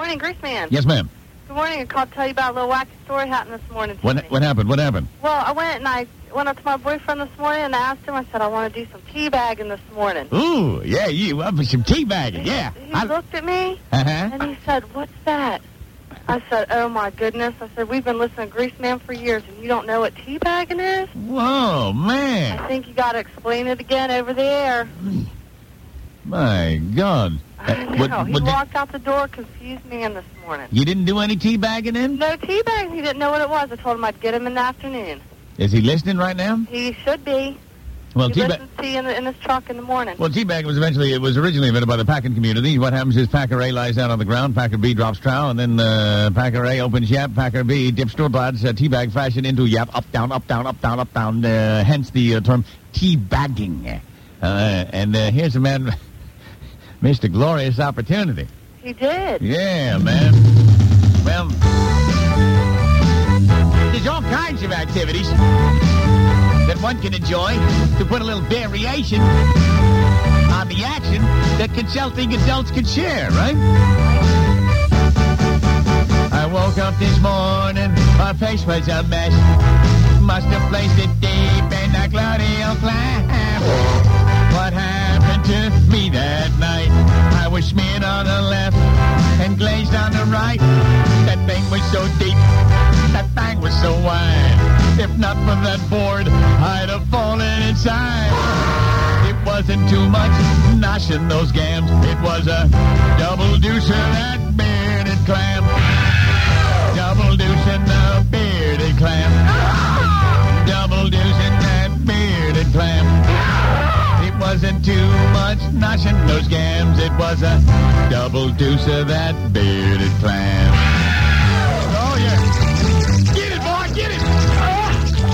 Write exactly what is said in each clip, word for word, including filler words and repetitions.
morning, Greaseman. Yes, ma'am. Good morning. I called to tell you about a little wacky story happened this morning. To What me. What happened? What happened? Well, I went and I went up to my boyfriend this morning and I asked him, I said, I want to do some teabagging this morning. Ooh, yeah, you up for some teabagging, yeah. He, he I- looked at me Uh-huh. and he said, what's that? I said, oh, my goodness. I said, we've been listening to Greaseman for years and you don't know what teabagging is? Whoa, man. I think you got to explain it again over the air. My God. I Uh, know. what- he what did- walked out the door, confused me in this morning. You didn't do any teabagging then? No teabagging. He didn't know what it was. I told him I'd get him in the afternoon. Is he listening right now? He should be. Well, he teabag. listens to you in, the, in his truck in the morning. Well, teabag was eventually, it was originally invented by the packing community. What happens is Packer A lies down on the ground, Packer B drops trowel, and then uh, Packer A opens yap, Packer B dips store-bods, uh, teabag fashion into yap, up, down, up, down, up, down, up, down, uh, hence the uh, term teabagging. Uh, and uh, here's a man, Mister Glorious Opportunity. He did. Yeah, man. Well, there's all kinds of activities that one can enjoy to put a little variation on the action that consulting adults can share, right? I woke up this morning, my face was a mess. Must have placed it deep in the gluteal clamp. What happened to me that night? I was smeared on the left and glazed on the right. That thing was so deep, that thing was so wide. If not for that board, I'd have fallen inside. It wasn't too much noshing those gams. It was a double deuce of that bearded clam. Double deuce in the bearded clam. Double deuce in that bearded clam. It wasn't too much noshing those gams. It was a double deuce of that bearded clam. Oh, yeah. Get it, boy, get it. Oh.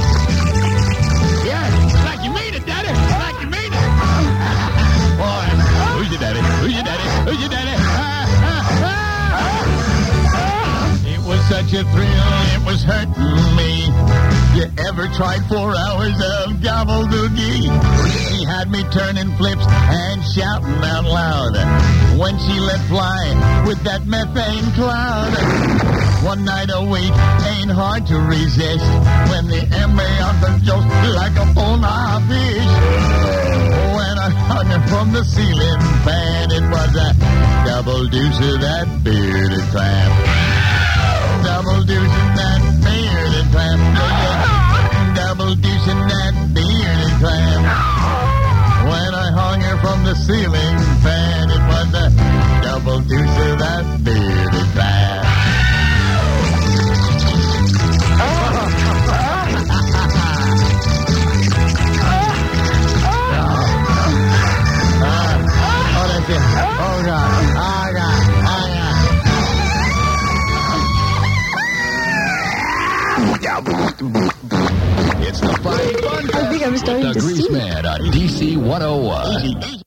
Yeah, like you mean it, Daddy. Like you mean it. Boy, who's your daddy? Who's your daddy? Who's your daddy? Ah, ah, ah. It was such a thrill, it was hurting me. You ever tried four hours of gobbledygee? She had me turning flips and shouting out loud when she let fly with that methane cloud. One night a week ain't hard to resist when the ambiance is just like a bona fish. When I hung her from the ceiling fan, it was a double deuce of that bearded clam. Double deuce in that bearded clam. Double deuce in that bearded clam. When I hung her from the ceiling fan, it was a double deuce of that bearded clam. Oh, that's it. Oh, God. Oh, God. Oh, God. It's the Friday Fun I think I'm starting the to see. Greaseman on D C one oh one.